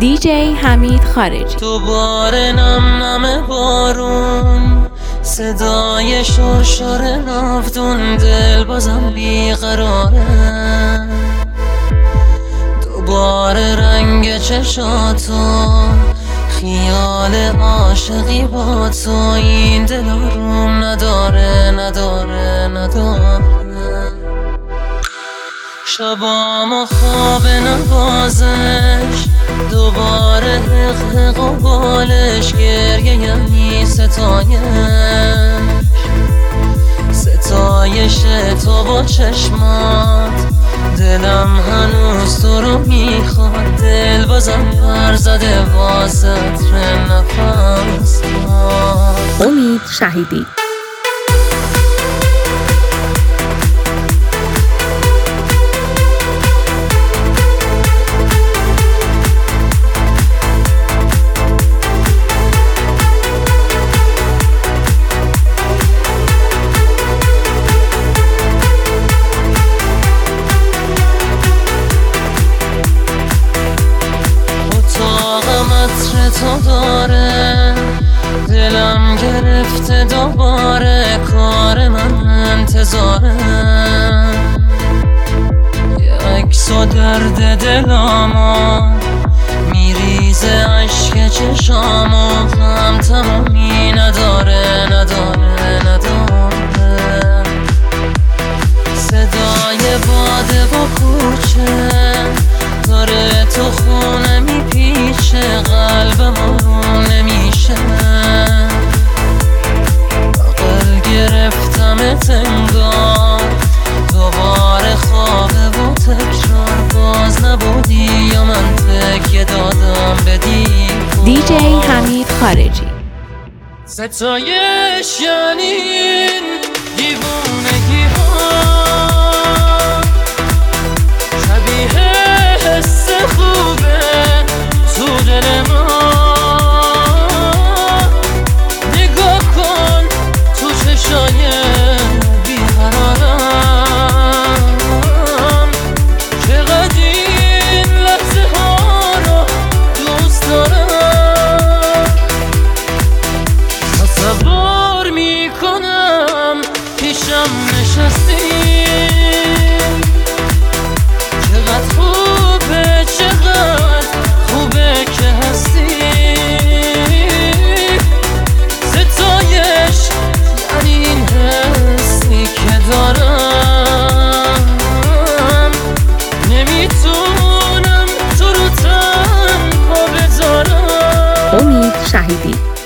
دیجی حمید خارجی. دوباره نم نم بارون، صدای شرشر ناودون، دل بازم بیقراره. دوباره رنگ چشاتو، خیال عاشقی با تو، این دل آروم نداره نداره نداره. شبامو خواب نوازش، دوباره حق و بالش، گریه یعنی ستایش تو با چشمات. دلم هنوز تو رو میخواد، دل بازم پر زده واسه نفس. امید شهیدی. تو داره دلم گرفته دوباره، کار من انتظاره. یه عکس و درد دلامو میریزه، عشق چشامو هم تمامی نداره نداره نداره. صدای باده و کوچه داره تو خونه میپیچه، قلبم آروم نمیشه. عقل گرفتمت انگار، دوباره خوابه و تکرار. باز نبودی یا من تکیه دادم به دیوار. دیجی حمید خارجی. ستایش یعنی دیوونگی ها، شبیه حس خوبه تو دل ما. نگاه کن تو چشای بیقرارم، چقدر این لحظه ها رو دوست دارم. تصور میکنم پیشم نشستی، چقدر خوبه که هستی. ستایش یعنی این حسی که دارم، نمیتونم تو رو تنها بذارم. امید شهیدی.